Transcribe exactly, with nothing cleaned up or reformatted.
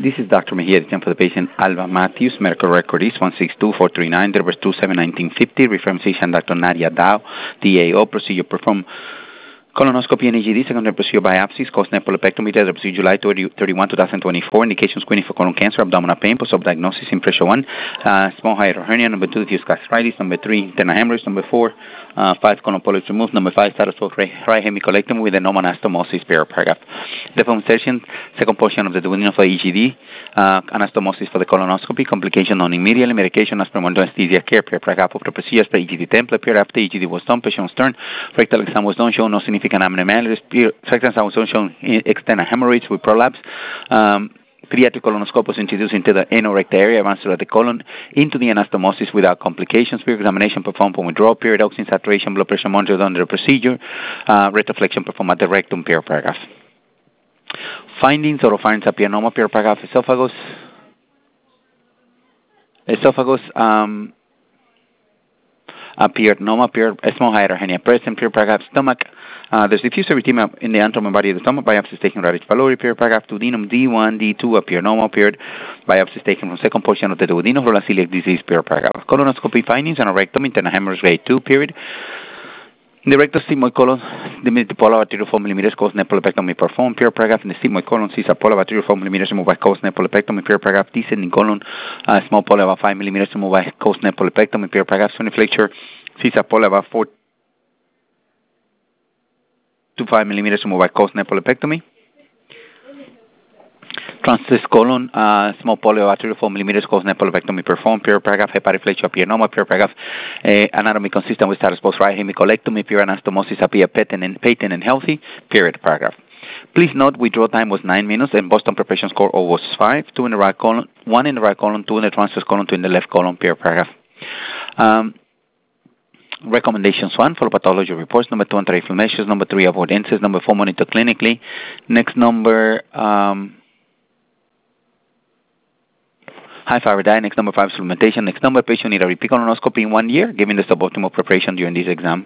This is Doctor Mejia, the for the patient Alba Matthews. Medical record is one six two four three nine, date of birth two seven nineteen fifty. Reference physician Doctor Nadia Dow, D A O. Procedure performed colonoscopy and E G D, secondary procedure biopsies, caused nephrolepectomy, date of procedure July thirty-first, twenty twenty-four. Indication screening for colon cancer, abdominal pain, post-op diagnosis, impression one, uh, small hiatal hernia. Number two, diffuse gastritis. Number three, internal hemorrhage. Number four, uh, five, colon polyps removed. Number five, status of right hemicolectomy with anomanastomosis, paragraph. The insertion, second portion of the duodenum for E G D, uh, anastomosis for the colonoscopy, complication non immediately, medication as per anesthesia care, paragraph of the procedures per E G D template, period after E G D was done, patient was turned, rectal exam was done, showing no significant abnormalities, rectal exam was done, showing external hemorrhoids with prolapse. Um, Pediatric colonoscope was introduced into the anorectal area, advanced to the colon, into the anastomosis without complications. Period examination performed upon withdrawal. Period oxygen saturation, blood pressure monitored under the procedure. Uh, retroflexion performed at the rectum. Period paragraph. Findings: oropharynx apianoma. Period paragraph. Esophagus. Esophagus. Um, appeared normal. Period. Small hiatal hernia present. Period paragraph. Stomach. Uh, there's diffuse erythema in the abdomen body of the stomach. Biopsies taken radius pylori. Period paragraph. Duodenum D one, D two appear normal. Period. Biopsies taken from second portion of the duodenum for celiac disease. Period paragraph. Colonoscopy findings and a rectum internal hemorrhage grade two. Period. In the rectus sigmoid colon, the multipolar arterial four millimeters caused nephrolepectomy performed. Period paragraph. In the sigmoid colon, Caesar polar arterial four millimeters removed by caused nephrolepectomy. Period paragraph. Descending colon, uh, small polar about five millimeters removed by caused nephrolepectomy. Period paragraph. Soniflexure, Caesar polar about four to five millimeters removed by caused nephrolepectomy. Transverse colon, uh, small polio arterial four millimeters caused nephrolepectomy performed. Period paragraph. Hepatic flexure apianoma. Period paragraph. Uh, anatomy consistent with status post right hemicolectomy. Period anastomosis appear patent and patent and healthy. Period paragraph. Please note withdrawal time was nine minutes and Boston preparation score O was five. Two in the right colon, one in the right colon, two in the transverse colon, two in the left colon. Period paragraph. Um, Recommendations: one, follow pathology reports. Number two, anti-inflammations. Number three, avoidances. Number four, monitor clinically. Next number, um, high fiber diet. Next number five, supplementation. Next number, patient need a repeat colonoscopy in one year, given the suboptimal preparation during this exam.